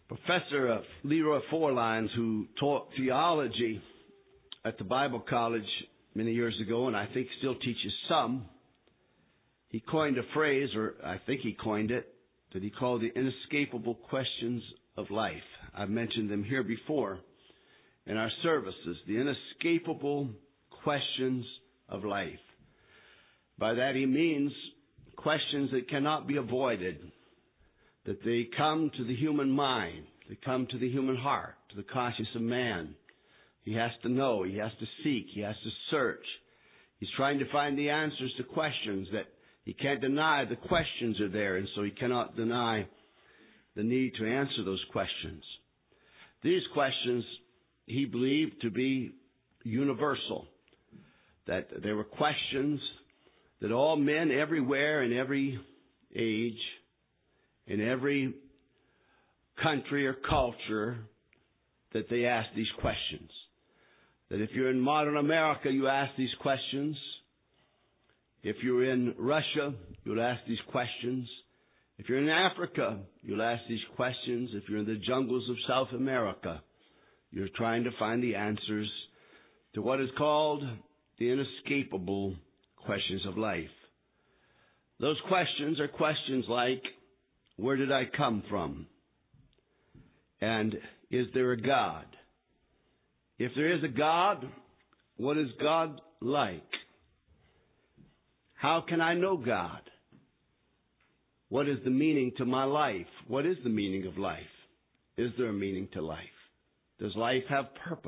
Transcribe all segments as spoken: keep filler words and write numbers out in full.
Professor Leroy Forlines, who taught theology at the Bible College many years ago, and I think still teaches some, he coined a phrase, or I think he coined it, that he called the inescapable questions of life. I've mentioned them here before in our services, the inescapable questions of life. By that he means questions that cannot be avoided, that they come to the human mind, they come to the human heart, to the conscience of man. He has to know, he has to seek, he has to search. He's trying to find the answers to questions that he can't deny. The questions are there, and so he cannot deny the need to answer those questions. These questions he believed to be universal, that they were questions that all men everywhere in every age, in every country or culture, that they ask these questions. That if you're in modern America, you ask these questions. If you're in Russia, you'll ask these questions. If you're in Africa, you'll ask these questions. If you're in the jungles of South America, you're trying to find the answers to what is called the inescapable questions of life. Those questions are questions like, where did I come from? And is there a God? If there is a God, what is God like? How can I know God? What is the meaning to my life? What is the meaning of life? Is there a meaning to life? Does life have purpose?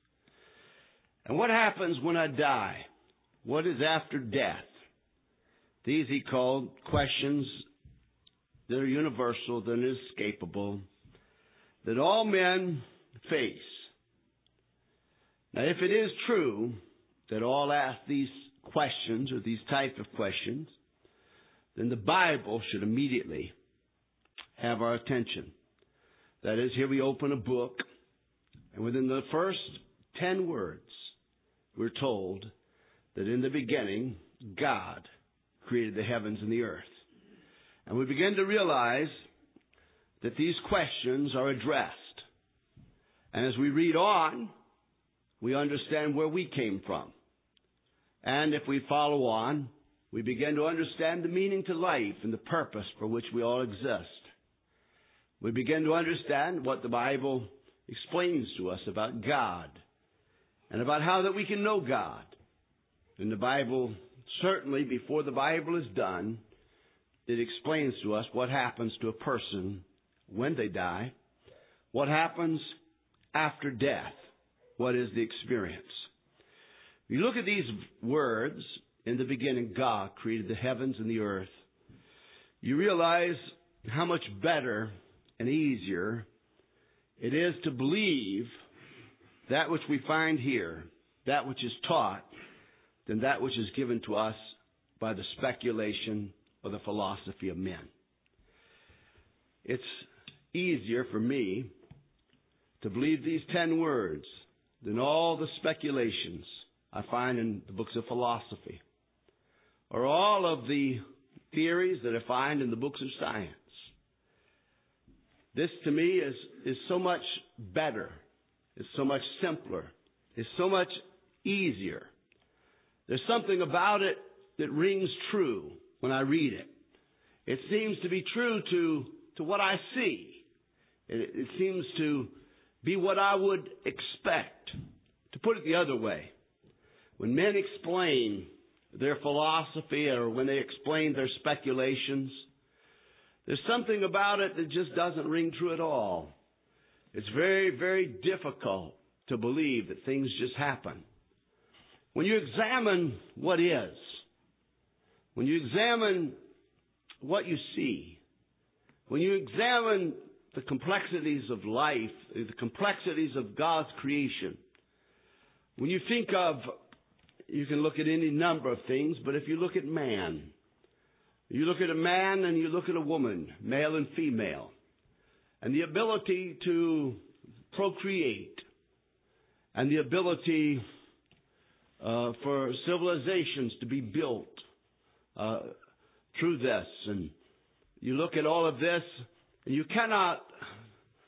And what happens when I die? What is after death? These he called questions that are universal, that are inescapable, that all men face. Now, if it is true that all ask these questions or these type of questions, then the Bible should immediately have our attention. That is, here we open a book, and within the first ten words, we're told that in the beginning, God created the heavens and the earth. And we begin to realize that these questions are addressed. And as we read on, we understand where we came from. And if we follow on, we begin to understand the meaning to life and the purpose for which we all exist. We begin to understand what the Bible explains to us about God and about how that we can know God. In the Bible, certainly before the Bible is done, it explains to us what happens to a person when they die, what happens after death, what is the experience. You look at these words, in the beginning God created the heavens and the earth, you realize how much better and easier it is to believe that which we find here, that which is taught, than that which is given to us by the speculation or the philosophy of men. It's easier for me to believe these ten words than all the speculations I find in the books of philosophy, or all of the theories that I find in the books of science. This to me is, is so much better, it's so much simpler, it's so much easier. There's something about it that rings true when I read it. It seems to be true to, to what I see. It, it seems to be what I would expect. To put it the other way, when men explain their philosophy or when they explain their speculations, there's something about it that just doesn't ring true at all. It's very, very difficult to believe that things just happen. When you examine what is, when you examine what you see, when you examine the complexities of life, the complexities of God's creation, when you think of, you can look at any number of things, but if you look at man, you look at a man and you look at a woman, male and female, and the ability to procreate, and the ability uh, for civilizations to be built uh, through this, and you look at all of this, and you cannot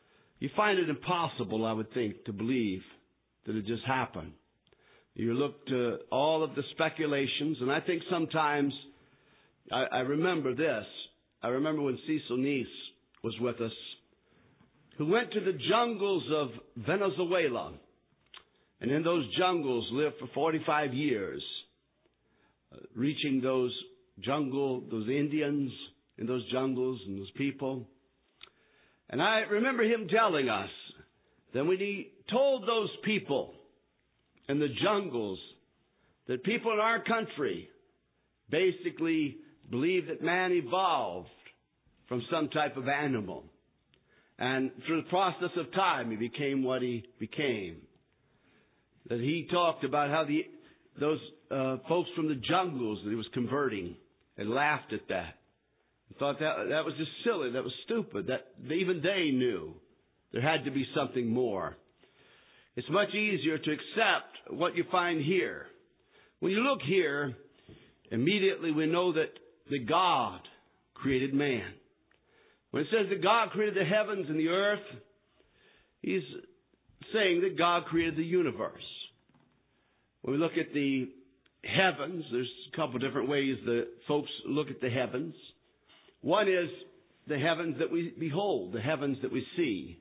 You find it impossible, I would think, to believe that it just happened. You look to all of the speculations, and I think sometimes, I, I remember this. I remember when Cecil Neese was with us, who went to the jungles of Venezuela, and in those jungles lived for forty-five years, uh, reaching those jungle, those Indians in those jungles and those people. And I remember him telling us that when he told those people in the jungles that people in our country basically believe that man evolved from some type of animal. And through the process of time, he became what he became. That he talked about how the those uh, folks from the jungles that he was converting and laughed at that. And thought that that was just silly, that was stupid, that even they knew there had to be something more. It's much easier to accept what you find here. When you look here, immediately we know that, that God created man. When it says that God created the heavens and the earth, he's saying that God created the universe. When we look at the heavens, there's a couple different ways that folks look at the heavens. One is the heavens that we behold, the heavens that we see.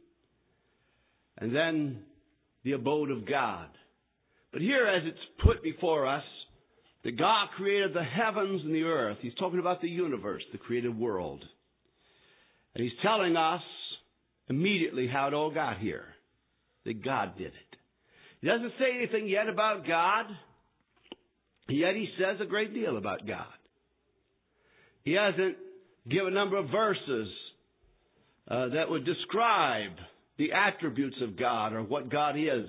And then the abode of God. But here, as it's put before us, that God created the heavens and the earth. He's talking about the universe, the created world. And he's telling us immediately how it all got here. That God did it. He doesn't say anything yet about God. Yet he says a great deal about God. He hasn't given a number of verses uh, that would describe the attributes of God or what God is.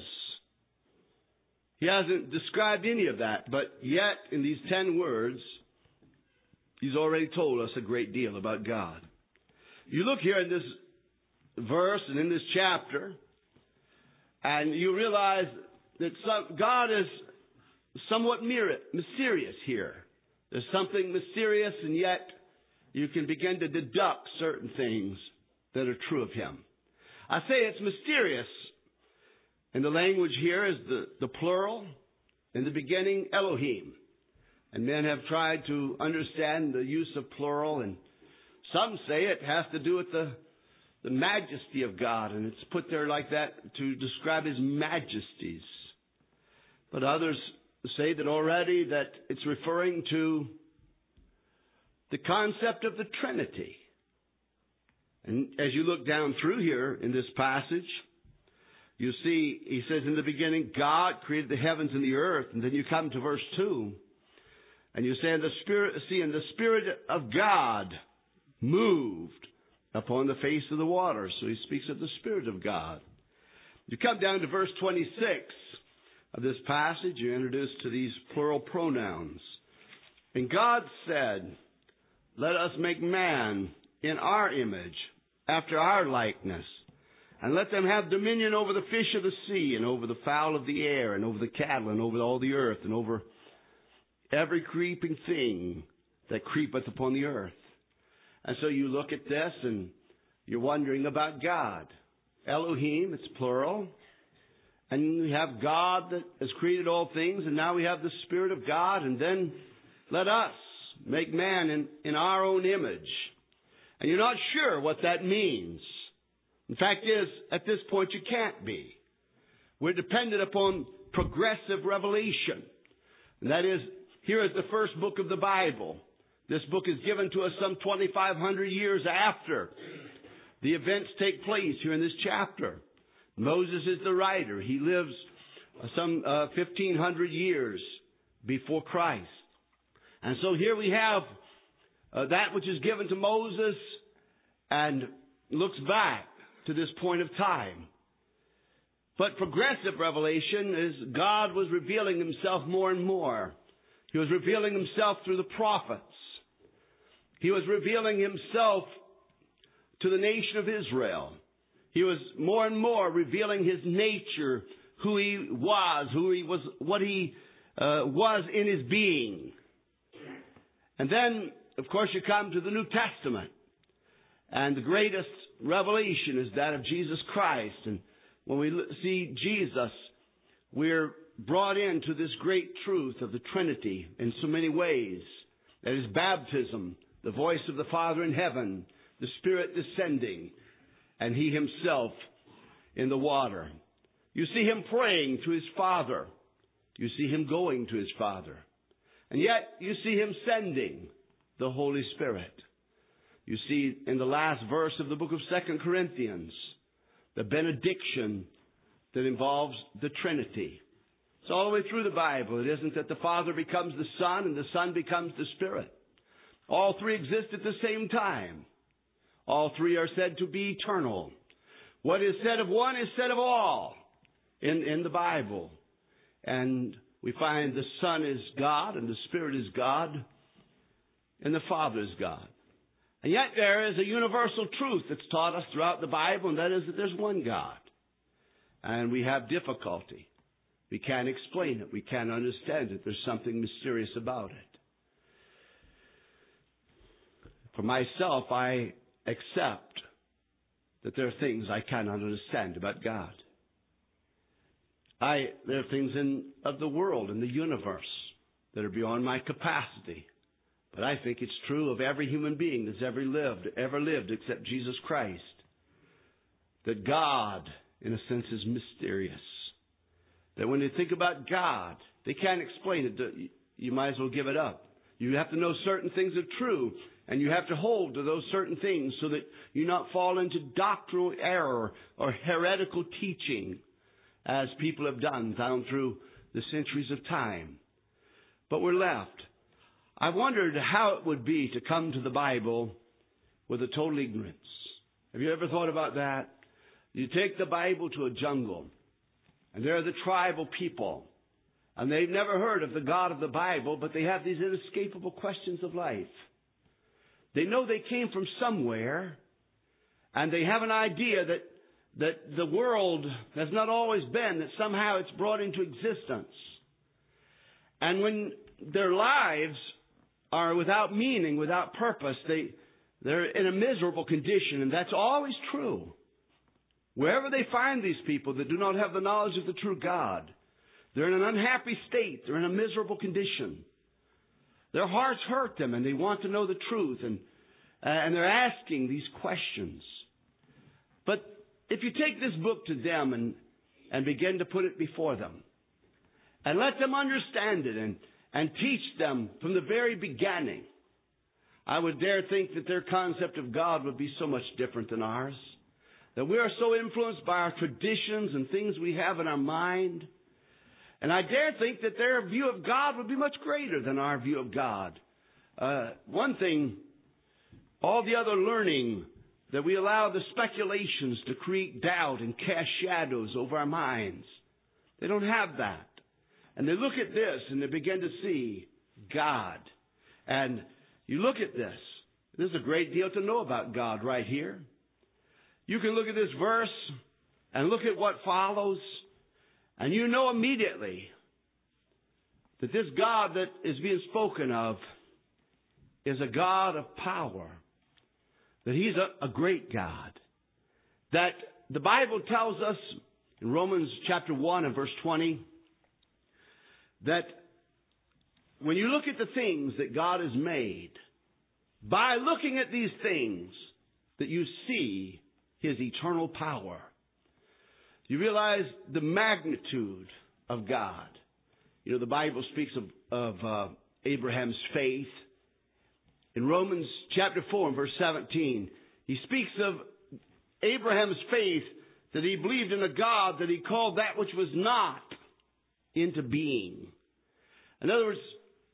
He hasn't described any of that, but yet in these ten words, he's already told us a great deal about God. You look here in this verse and in this chapter, and you realize that some, God is somewhat mysterious here. There's something mysterious, and yet you can begin to deduct certain things that are true of him. I say it's mysterious. And the language here is the, the plural. In the beginning, Elohim. And men have tried to understand the use of plural, and some say it has to do with the, the majesty of God, and it's put there like that to describe his majesties. But others say that already that it's referring to the concept of the Trinity. And as you look down through here in this passage, you see, he says in the beginning, God created the heavens and the earth. And then you come to verse two, and you say, and the Spirit, see, and the Spirit of God moved upon the face of the water. So he speaks of the Spirit of God. You come down to verse twenty-six of this passage, you're introduced to these plural pronouns. And God said, let us make man in our image, after our likeness, and let them have dominion over the fish of the sea, and over the fowl of the air, and over the cattle, and over all the earth, and over every creeping thing that creepeth upon the earth. And so you look at this, and you're wondering about God. Elohim, it's plural. And we have God that has created all things, and now we have the Spirit of God, and then let us make man in, in our own image. And you're not sure what that means. The fact is, at this point, you can't be. We're dependent upon progressive revelation. And that is, here is the first book of the Bible. This book is given to us some twenty-five hundred years after the events take place here in this chapter. Moses is the writer. He lives some uh, fifteen hundred years before Christ. And so here we have uh, that which is given to Moses and looks back to this point of time. But progressive revelation is God was revealing himself more and more. He was revealing himself through the prophets. He was revealing himself to the nation of Israel. He was more and more revealing his nature, who he was, who he was, what he uh, was in his being. And then, of course, you come to the New Testament. And the greatest revelation is that of Jesus Christ. And when we see Jesus, we're brought into this great truth of the Trinity in so many ways. That is baptism, the voice of the Father in heaven, the Spirit descending, and He Himself in the water. You see Him praying to His Father. You see Him going to His Father. And yet you see Him sending the Holy Spirit. You see in the last verse of the book of Second Corinthians, the benediction that involves the Trinity. It's all the way through the Bible. It isn't that the Father becomes the Son and the Son becomes the Spirit. All three exist at the same time. All three are said to be eternal. What is said of one is said of all in, in the Bible. And we find the Son is God and the Spirit is God and the Father is God. And yet there is a universal truth that's taught us throughout the Bible, and that is that there's one God. And we have difficulty. We can't explain it. We can't understand it. There's something mysterious about it. For myself, I accept that there are things I cannot understand about God. I, there are things in of the world, in the universe, that are beyond my capacity. But I think it's true of every human being that's ever lived, ever lived except Jesus Christ. That God, in a sense, is mysterious. That when they think about God, they can't explain it. You might as well give it up. You have to know certain things are true, and you have to hold to those certain things so that you not fall into doctrinal error or heretical teaching, as people have done down through the centuries of time. But we're left. I wondered how it would be to come to the Bible with a total ignorance. Have you ever thought about that? You take the Bible to a jungle, and there are the tribal people, and they've never heard of the God of the Bible, but they have these inescapable questions of life. They know they came from somewhere, and they have an idea that, that the world has not always been, that somehow it's brought into existence. And when their lives are without meaning, without purpose, they, they're in a miserable condition, and that's always true. Wherever they find these people that do not have the knowledge of the true God, they're in an unhappy state. They're in a miserable condition. Their hearts hurt them, and they want to know the truth, and, uh, and they're asking these questions. But if you take this book to them and, and begin to put it before them, and let them understand it, and, and teach them from the very beginning, I would dare think that their concept of God would be so much different than ours. That we are so influenced by our traditions and things we have in our mind. And I dare think that their view of God would be much greater than our view of God. Uh, one thing, all the other learning that we allow the speculations to create doubt and cast shadows over our minds. They don't have that. And they look at this and they begin to see God. And you look at this. There's a great deal to know about God right here. You can look at this verse and look at what follows, and you know immediately that this God that is being spoken of is a God of power, that He's a, a great God, that the Bible tells us in Romans chapter one and verse twenty that when you look at the things that God has made, by looking at these things, that you see His eternal power. You realize the magnitude of God. You know, the Bible speaks of, of uh, Abraham's faith. In Romans chapter four and verse seventeen, he speaks of Abraham's faith, that he believed in a God that He called that which was not into being. In other words,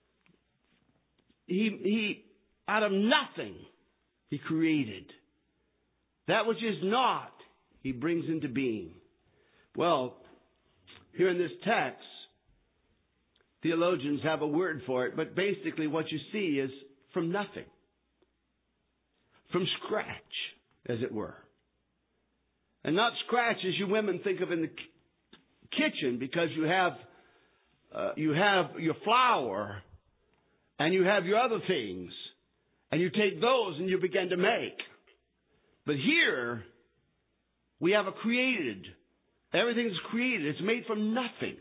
he, he out of nothing, He created. That which is not, He brings into being. Well, here in this text, theologians have a word for it, but basically what you see is from nothing. From scratch, as it were. And not scratch as you women think of in the kitchen, because you have uh, you have your flour and you have your other things, and you take those and you begin to make. But here, we have a created. Everything is created. It's made from nothing.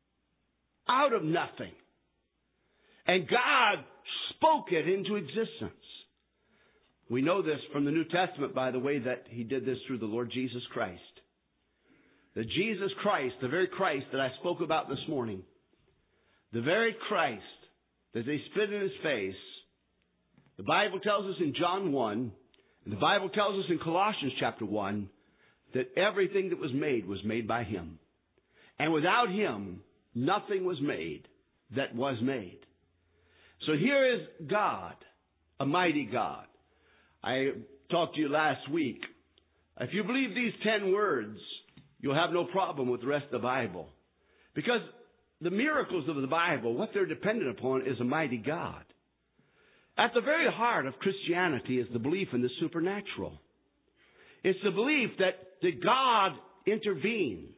Out of nothing. And God spoke it into existence. We know this from the New Testament, by the way, that He did this through the Lord Jesus Christ. That Jesus Christ, the very Christ that I spoke about this morning, the very Christ that they spit in His face, the Bible tells us in John one, and the Bible tells us in Colossians chapter one, that everything that was made was made by Him. And without Him, nothing was made that was made. So here is God, a mighty God. I talked to you last week. If you believe these ten words, you'll have no problem with the rest of the Bible. Because the miracles of the Bible, what they're dependent upon is a mighty God. At the very heart of Christianity is the belief in the supernatural. It's the belief that, that God intervenes.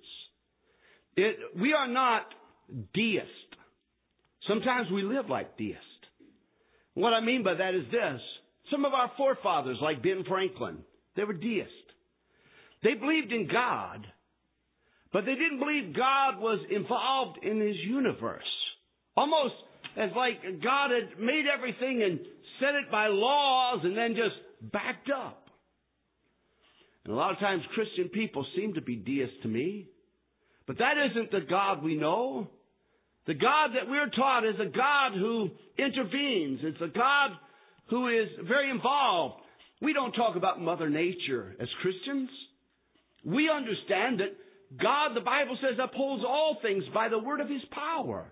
It, we are not deists. Sometimes we live like deists. What I mean by that is this. Some of our forefathers, like Ben Franklin, they were deists. They believed in God, but they didn't believe God was involved in His universe. Almost as like God had made everything and set it by laws and then just backed up. And a lot of times Christian people seem to be deists to me. But that isn't the God we know. The God that we're taught is a God who intervenes. It's a God who is very involved. We don't talk about Mother Nature as Christians. We understand that God, the Bible says, upholds all things by the word of His power.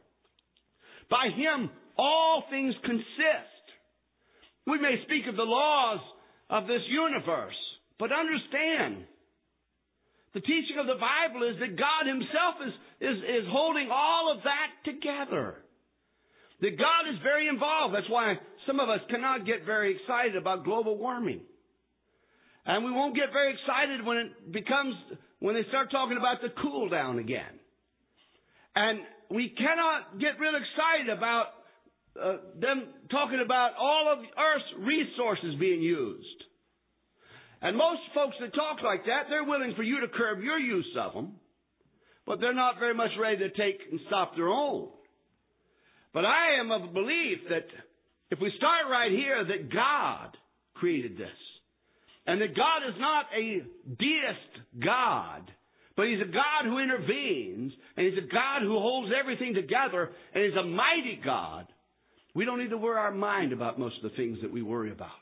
By Him, all things consist. We may speak of the laws of this universe, but understand, the teaching of the Bible is that God Himself is, is, is holding all of that together. That God is very involved. That's why some of us cannot get very excited about global warming. And we won't get very excited when it becomes, when they start talking about the cool down again. And we cannot get real excited about uh, them talking about all of Earth's resources being used. And most folks that talk like that, they're willing for you to curb your use of them, but they're not very much ready to take and stop their own. But I am of the belief that if we start right here, that God created this. And that God is not a deist God, but He's a God who intervenes, and He's a God who holds everything together, and He's a mighty God. We don't need to worry our mind about most of the things that we worry about.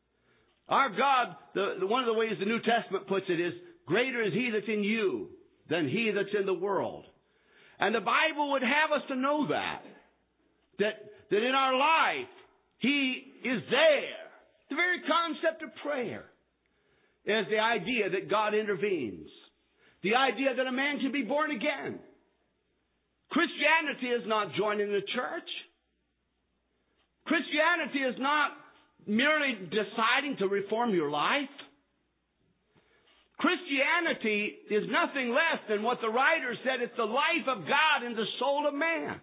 Our God, the, the, one of the ways the New Testament puts it is, greater is He that's in you than he that's in the world. And the Bible would have us to know that. That, that in our life, He is there. The very concept of prayer is the idea that God intervenes. The idea that a man can be born again. Christianity is not joining the church. Christianity is not merely deciding to reform your life. Christianity is nothing less than what the writer said. It's the life of God in the soul of man.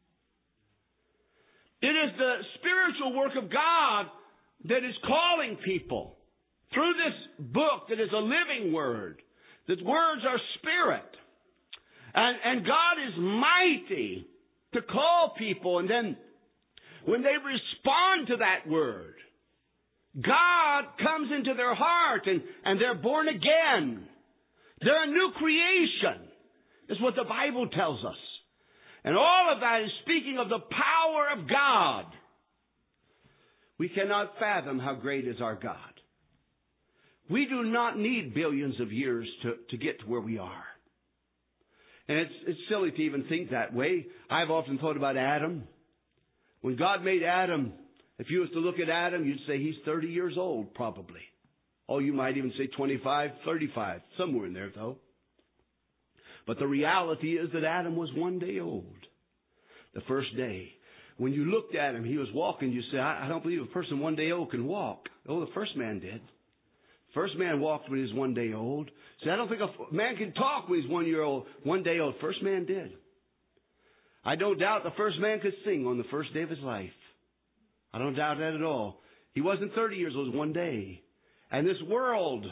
It is the spiritual work of God that is calling people through this book that is a living word. That words are spirit. And, and God is mighty to call people. And then when they respond to that word, God comes into their heart and, and they're born again. They're a new creation, is what the Bible tells us. And all of that is speaking of the power of God. We cannot fathom how great is our God. We do not need billions of years to, to get to where we are. And it's, it's silly to even think that way. I've often thought about Adam. When God made Adam, if you was to look at Adam, you'd say he's thirty years old, probably. Oh, you might even say twenty-five, thirty-five, somewhere in there, though. But the reality is that Adam was one day old. The first day. When you looked at him, he was walking, you say, I, I don't believe a person one day old can walk. Oh, the first man did. First man walked when he was one day old. See, I don't think a man can talk when he's one year old, one day old. First man did. I don't doubt the first man could sing on the first day of his life. I don't doubt that at all. He wasn't thirty years old, it was one day. And this world,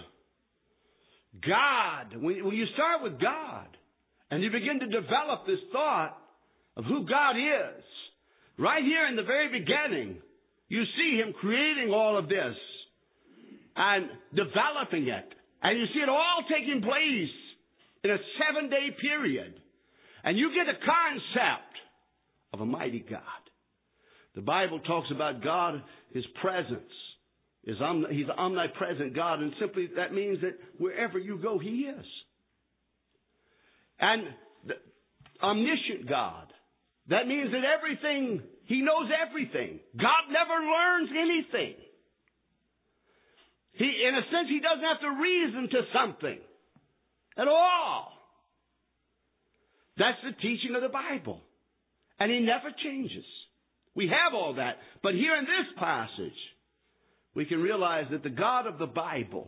God, when, when you start with God and you begin to develop this thought of who God is, right here in the very beginning, you see Him creating all of this and developing it. And you see it all taking place in a seven-day period. And you get a concept of a mighty God. The Bible talks about God, His presence. Is om- He's an omnipresent God. And simply that means that wherever you go, He is. And the omniscient God. That means that everything, He knows everything. God never learns anything. He, in a sense, He doesn't have to reason to something at all. That's the teaching of the Bible. And He never changes. We have all that. But here in this passage, we can realize that the God of the Bible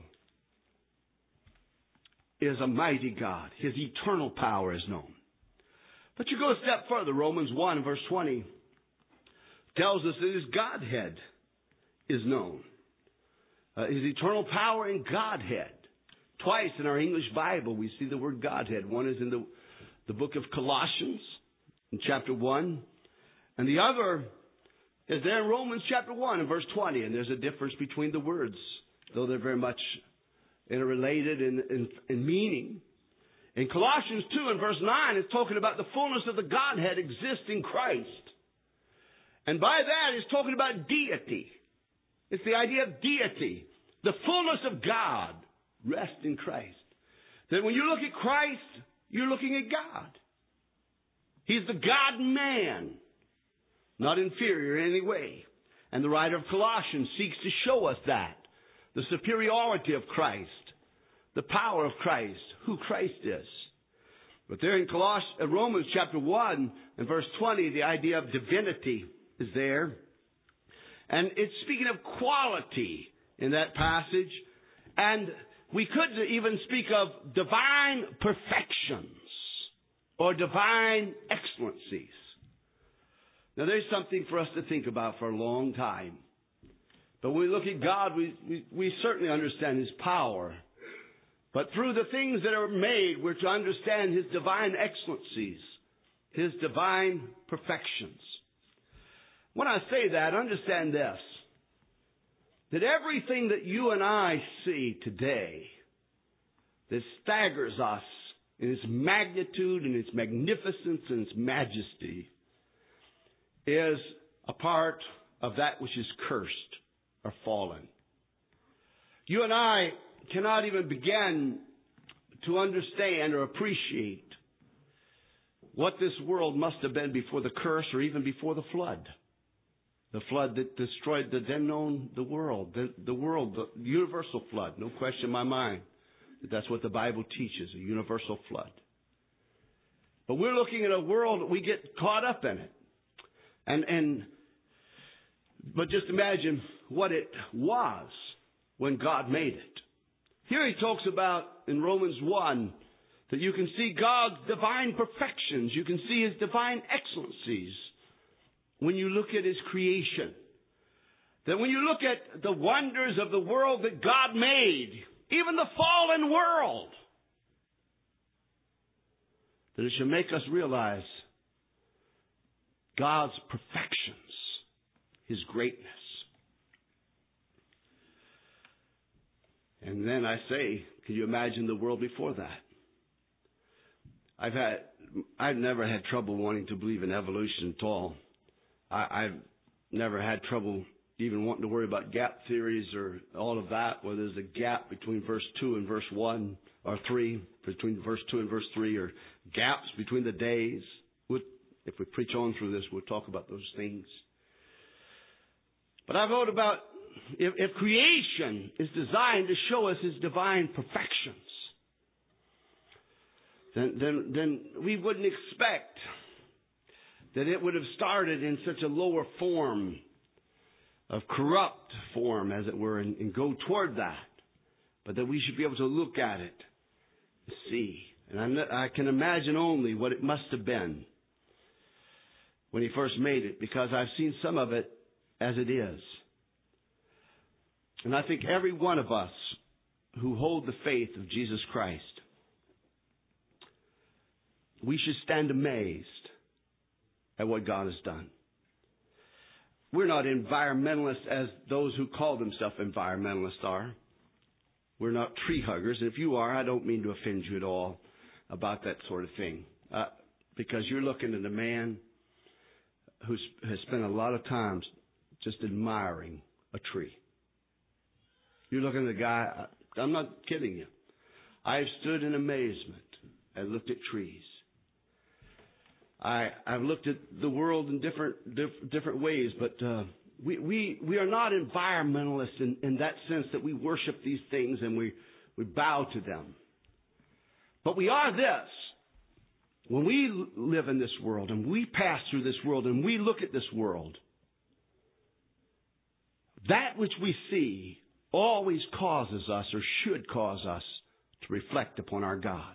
is a mighty God. His eternal power is known. But you go a step further. Romans one, verse twenty, tells us that His Godhead is known. Uh, his eternal power and Godhead. Twice in our English Bible we see the word Godhead. One is in the, the book of Colossians in chapter one. And the other is there in Romans chapter one and verse twenty. And there's a difference between the words, though they're very much interrelated in, in, in meaning. In Colossians two and verse nine, it's talking about the fullness of the Godhead exists in Christ. And by that, it's talking about deity. It's the idea of deity. The fullness of God rests in Christ. That when you look at Christ, you're looking at God. He's the God-man, not inferior in any way. And the writer of Colossians seeks to show us that. The superiority of Christ. The power of Christ. Who Christ is. But there in Colossians, Romans chapter one and verse twenty, the idea of divinity is there. And it's speaking of quality in that passage. And we could even speak of divine perfections or divine excellencies. Now there's something for us to think about for a long time. But when we look at God, we, we, we certainly understand His power. But through the things that are made, we're to understand His divine excellencies, His divine perfections. When I say that, understand this, that everything that you and I see today that staggers us in its magnitude and its magnificence and its majesty is a part of that which is cursed or fallen. You and I cannot even begin to understand or appreciate what this world must have been before the curse or even before the flood. The flood that destroyed the then known the world, the, the world, the universal flood. No question in my mind that that's what the Bible teaches, a universal flood. But we're looking at a world, we get caught up in it. And, and, but just imagine what it was when God made it. Here he talks about in Romans one that you can see God's divine perfections. You can see His divine excellencies when you look at His creation. That when you look at the wonders of the world that God made, even the fallen world, that it should make us realize God's perfections, His greatness. And then I say, can you imagine the world before that? I've had, I've never had trouble wanting to believe in evolution at all. I, I've never had trouble even wanting to worry about gap theories or all of that, whether there's a gap between verse two and verse one or three, between verse two and verse three, or gaps between the days. We'll, if we preach on through this, we'll talk about those things. But I've wrote about if, if creation is designed to show us His divine perfections, then, then, then we wouldn't expect that it would have started in such a lower form, of corrupt form, as it were, and, and go toward that. But that we should be able to look at it and see. And I, I can imagine only what it must have been when He first made it, because I've seen some of it as it is. And I think every one of us who hold the faith of Jesus Christ, we should stand amazed at what God has done. We're not environmentalists as those who call themselves environmentalists are. We're not tree huggers. And if you are, I don't mean to offend you at all about that sort of thing. Uh, because you're looking at a man who has spent a lot of time just admiring a tree. You're looking at a guy, I'm not kidding you. I've stood in amazement and looked at trees. I, I've looked at the world in different diff, different ways, but uh, we, we we are not environmentalists in, in that sense that we worship these things and we, we bow to them. But we are this. When we live in this world and we pass through this world and we look at this world, that which we see always causes us or should cause us to reflect upon our God.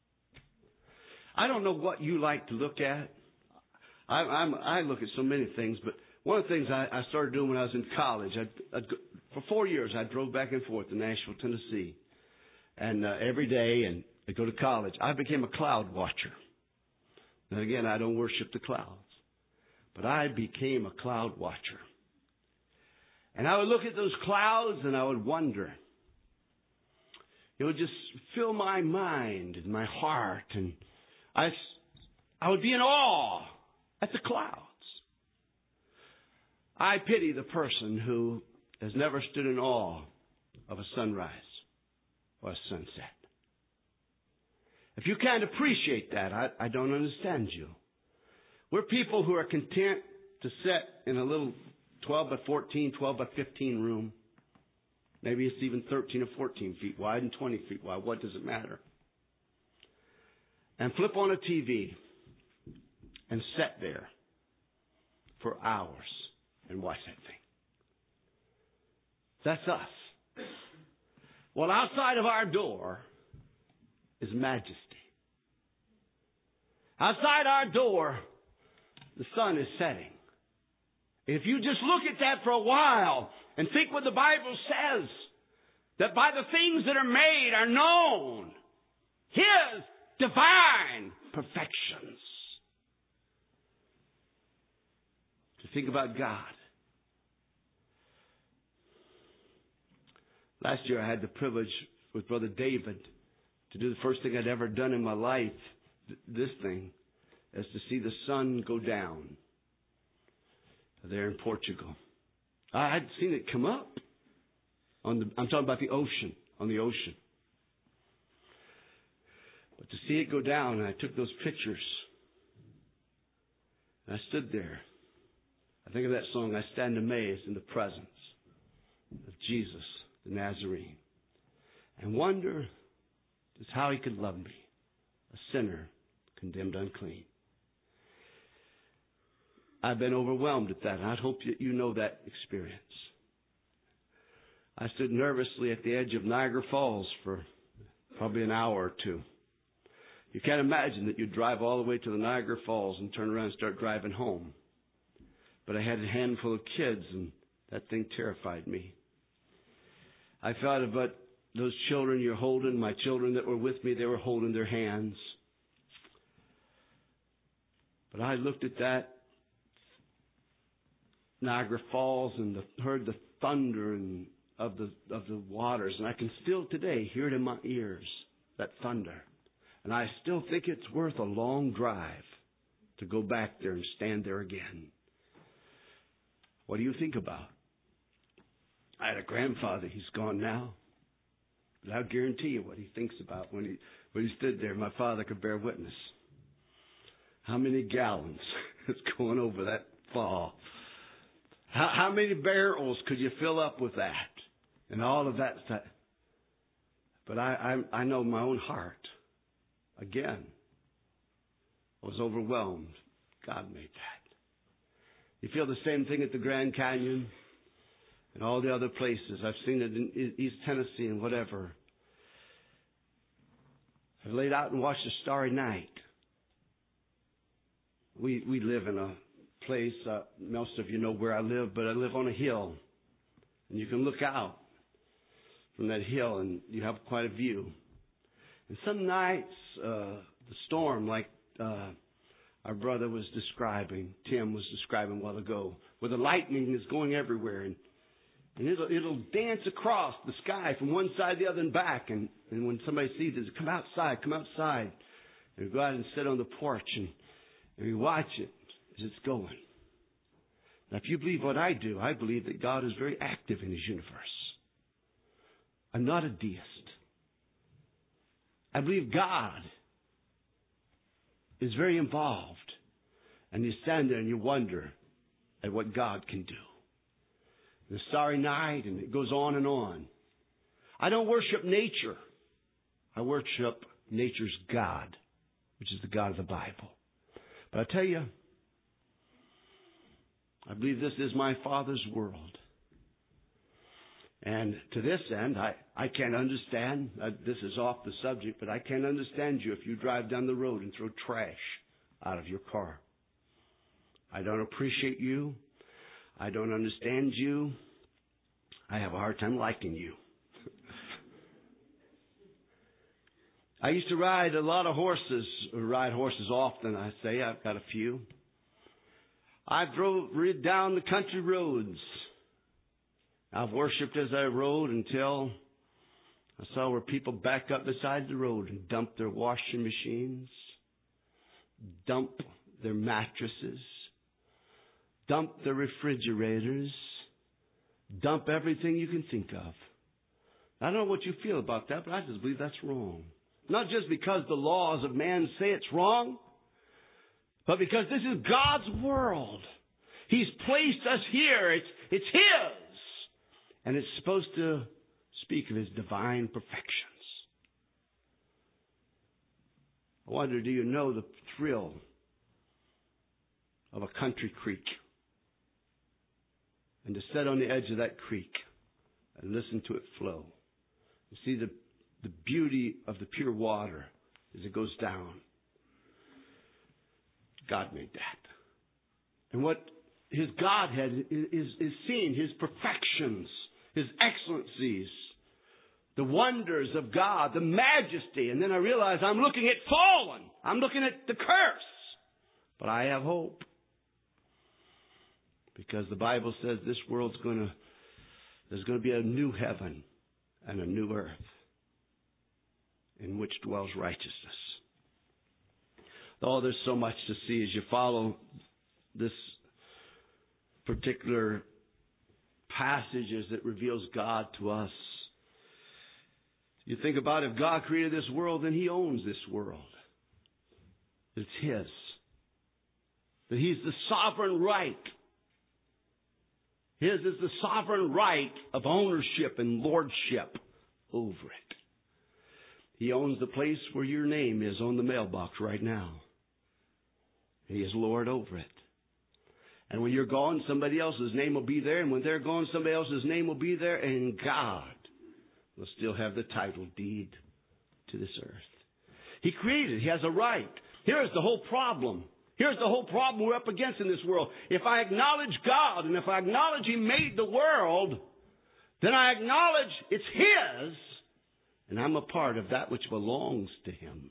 I don't know what you like to look at. I, I'm, I look at so many things, but one of the things I, I started doing when I was in college, I'd, I'd go, for four years I drove back and forth to Nashville, Tennessee, and uh, every day, and I'd go to college. I became a cloud watcher. And again, I don't worship the clouds, but I became a cloud watcher. And I would look at those clouds and I would wonder. It would just fill my mind and my heart, and I, I would be in awe at the clouds. I pity the person who has never stood in awe of a sunrise or a sunset. If you can't appreciate that, I, I don't understand you. We're people who are content to sit in a little twelve by fourteen, twelve by fifteen room. Maybe it's even thirteen or fourteen feet wide and twenty feet wide. What does it matter? And flip on a T V and sit there for hours and watch that thing. That's us. Well, outside of our door is majesty. Outside our door, the sun is setting. If you just look at that for a while and think what the Bible says, that by the things that are made are known His divine perfections. To think about God. Last year I had the privilege with Brother David to do the first thing I'd ever done in my life, this thing, is to see the sun go down there in Portugal. I had seen it come up. On the, I'm talking about the ocean, on the ocean. But to see it go down, and I took those pictures. And I stood there. I think of that song, I stand amazed in the presence of Jesus, the Nazarene, and wonder just how He could love me, a sinner condemned unclean. I've been overwhelmed at that, and I hope that you know that experience. I stood nervously at the edge of Niagara Falls for probably an hour or two. You can't imagine that you'd drive all the way to the Niagara Falls and turn around and start driving home. But I had a handful of kids, and that thing terrified me. I thought about those children you're holding, my children that were with me, they were holding their hands. But I looked at that Niagara Falls and the, heard the thunder and of the of the waters, and I can still today hear it in my ears, that thunder. And I still think it's worth a long drive to go back there and stand there again. What do you think about? I had a grandfather, he's gone now. But I'll guarantee you what he thinks about when he when he stood there. My father could bear witness. How many gallons is going over that fall? How, how many barrels could you fill up with that? And all of that stuff. But I, I, I know my own heart. Again, I was overwhelmed. God made that. You feel the same thing at the Grand Canyon and all the other places. I've seen it in East Tennessee and whatever. I've laid out and watched a starry night. We we live in a place, uh, most of you know where I live, but I live on a hill. And you can look out. from that hill, and you have quite a view. And some nights, uh, the storm, like uh, our brother was describing, Tim was describing a while ago, where the lightning is going everywhere, and and it'll, it'll dance across the sky from one side to the other and back. And, and when somebody sees it, come outside, come outside. And we go out and sit on the porch, and, and we watch it as it's going. Now, if you believe what I do, I believe that God is very active in His universe. I'm not a deist. I believe God is very involved. And you stand there and you wonder at what God can do. The starry night, and it goes on and on. I don't worship nature. I worship nature's God, which is the God of the Bible. But I tell you, I believe this is my Father's world. And to this end, I, I can't understand, uh, this is off the subject, but I can't understand you if you drive down the road and throw trash out of your car. I don't appreciate you. I don't understand you. I have a hard time liking you. I used to ride a lot of horses, or ride horses often, I say. I've got a few. I drove rid down the country roads. I've worshipped as I rode until I saw where people back up beside the road and dump their washing machines, dump their mattresses, dump their refrigerators, dump everything you can think of. I don't know what you feel about that, but I just believe that's wrong. Not just because the laws of man say it's wrong, but because this is God's world. He's placed us here. It's, it's His. And it's supposed to speak of His divine perfections. I wonder, do you know the thrill of a country creek? And to sit on the edge of that creek and listen to it flow. You see the, the beauty of the pure water as it goes down. God made that. And what His Godhead is, is, is seen, His perfections, His excellencies, the wonders of God, the majesty. And then I realize I'm looking at fallen. I'm looking at the curse. But I have hope. Because the Bible says this world's going to, there's going to be a new heaven and a new earth in which dwells righteousness. Oh, there's so much to see as you follow this particular passages that reveals God to us. You think about if God created this world, then He owns this world. It's His. That He's the sovereign right. His is the sovereign right of ownership and lordship over it. He owns the place where your name is on the mailbox right now. He is Lord over it. And when you're gone, somebody else's name will be there. And when they're gone, somebody else's name will be there. And God will still have the title deed to this earth. He created. He has a right. Here's the whole problem. Here's the whole problem we're up against in this world. If I acknowledge God and if I acknowledge He made the world, then I acknowledge it's His and I'm a part of that which belongs to Him.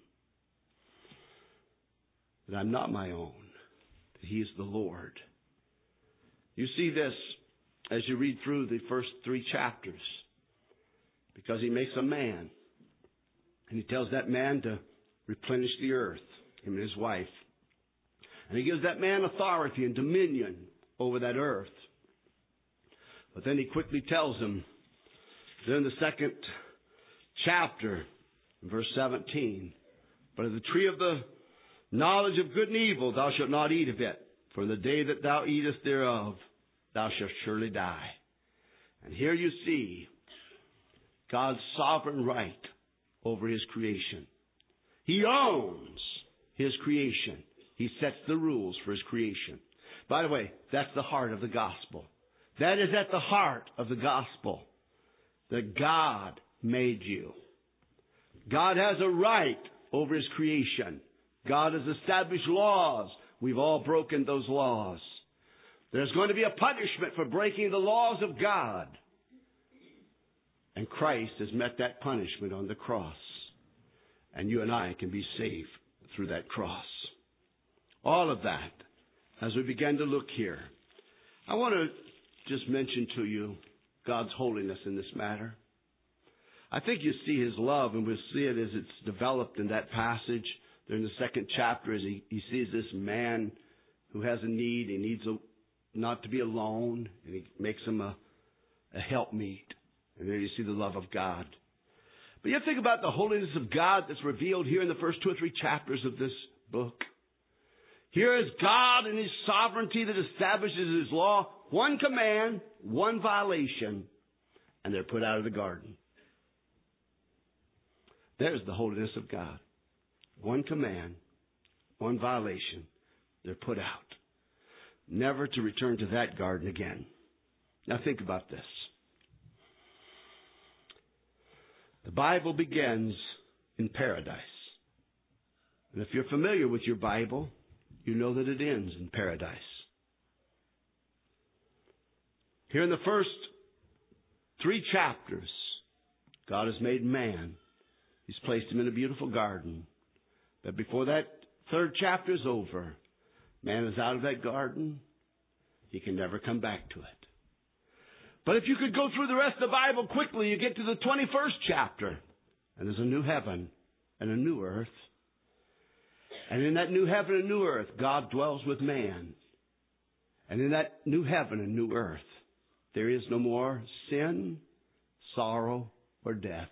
That I'm not my own. That He is the Lord. You see this as you read through the first three chapters. Because He makes a man. And He tells that man to replenish the earth, him and his wife. And He gives that man authority and dominion over that earth. But then He quickly tells him, then in the second chapter, verse seventeen, but of the tree of the knowledge of good and evil thou shalt not eat of it, for in the day that thou eatest thereof thou shalt surely die. And here you see God's sovereign right over His creation. He owns His creation. He sets the rules for His creation. By the way, that's the heart of the gospel. That is at the heart of the gospel. That God made you. God has a right over His creation. God has established laws. We've all broken those laws. There's going to be a punishment for breaking the laws of God. And Christ has met that punishment on the cross. And you and I can be saved through that cross. All of that, as we begin to look here, I want to just mention to you God's holiness in this matter. I think you see His love, and we'll see it as it's developed in that passage. During the second chapter, as he, he sees this man who has a need. He needs a, not to be alone, and He makes him a, a helpmeet. And there you see the love of God. But you think about the holiness of God that's revealed here in the first two or three chapters of this book. Here is God in His sovereignty that establishes His law. One command, one violation, and they're put out of the garden. There's the holiness of God. One command, one violation, they're put out. Never to return to that garden again. Now think about this. The Bible begins in paradise. And if you're familiar with your Bible, you know that it ends in paradise. Here in the first three chapters, God has made man. He's placed him in a beautiful garden. But before that third chapter is over, man is out of that garden. He can never come back to it. But if you could go through the rest of the Bible quickly, you get to the twenty-first chapter. And there's a new heaven and a new earth. And in that new heaven and new earth, God dwells with man. And in that new heaven and new earth, there is no more sin, sorrow, or death.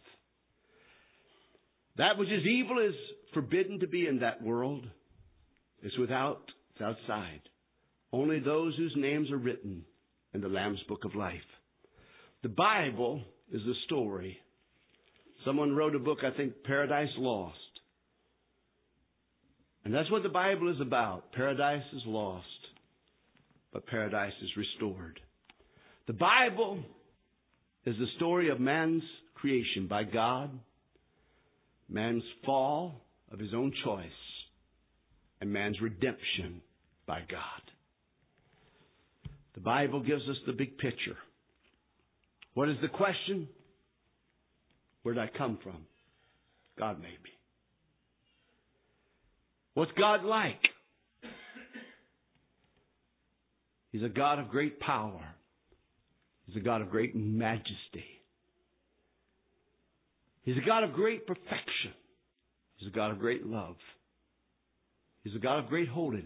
That which is evil is forbidden to be in that world. It's without, it's outside. Only those whose names are written in the Lamb's Book of Life. The Bible is the story. Someone wrote a book, I think, Paradise Lost. And that's what the Bible is about. Paradise is lost, but paradise is restored. The Bible is the story of man's creation by God, man's fall of his own choice, and man's redemption by God. The Bible gives us the big picture. What is the question? Where did I come from? God made me. What's God like? He's a God of great power. He's a God of great majesty. He's a God of great perfection. He's a God of great love. He's a God of great holiness.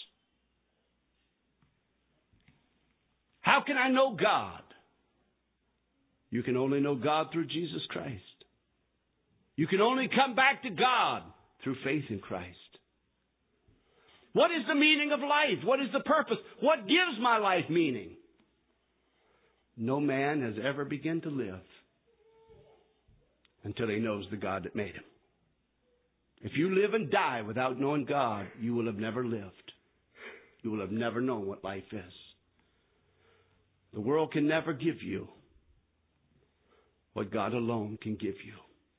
How can I know God? You can only know God through Jesus Christ. You can only come back to God through faith in Christ. What is the meaning of life? What is the purpose? What gives my life meaning? No man has ever begun to live until he knows the God that made him. If you live and die without knowing God, you will have never lived. You will have never known what life is. The world can never give you what God alone can give you.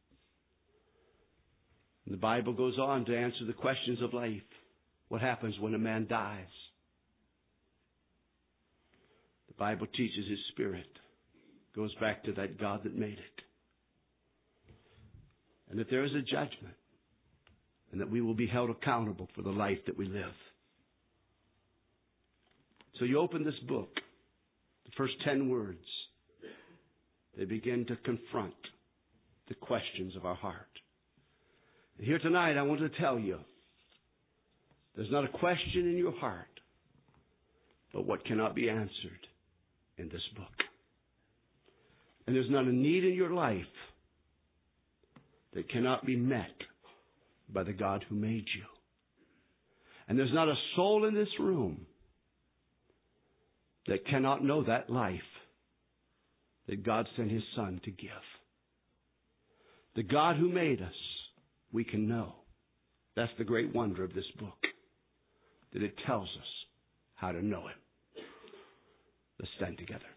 And the Bible goes on to answer the questions of life. What happens when a man dies? The Bible teaches his spirit goes back to that God that made it. And that there is a judgment. And that we will be held accountable for the life that we live. So you open this book. The first ten words. They begin to confront the questions of our heart. And here tonight I want to tell you. There's not a question in your heart, but what cannot be answered in this book. And there's not a need in your life that cannot be met by the God who made you. And there's not a soul in this room that cannot know that life that God sent His Son to give. The God who made us, we can know. That's the great wonder of this book. That it tells us how to know Him. Let's stand together.